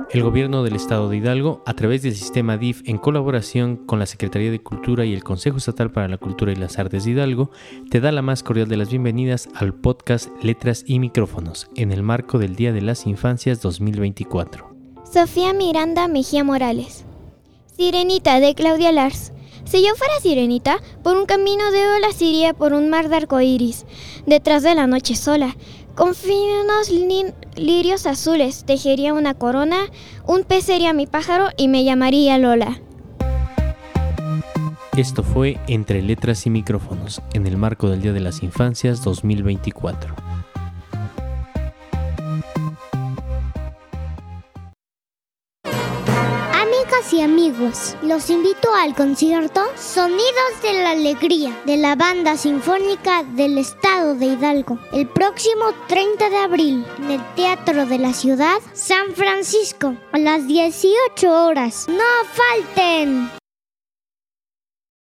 El Gobierno del Estado de Hidalgo, a través del sistema DIF, en colaboración con la Secretaría de Cultura y el Consejo Estatal para la Cultura y las Artes de Hidalgo, te da la más cordial de las bienvenidas al podcast Letras y Micrófonos, en el marco del Día de las Infancias 2024. Sofía Miranda Mejía Morales. Sirenita, de Claudia Lars. Si yo fuera sirenita, por un camino de olas iría por un mar de arcoíris, detrás de la noche sola. Con finos lirios azules tejería una corona, un pez sería mi pájaro y me llamaría Lola. Esto fue Entre Letras y Micrófonos, en el marco del Día de las Infancias 2024. Amigas y amigos, los invito al concierto Sonidos de la Alegría de la Banda Sinfónica del Estado de Hidalgo el próximo 30 de abril en el Teatro de la Ciudad, San Francisco, a las 18 horas. ¡No falten!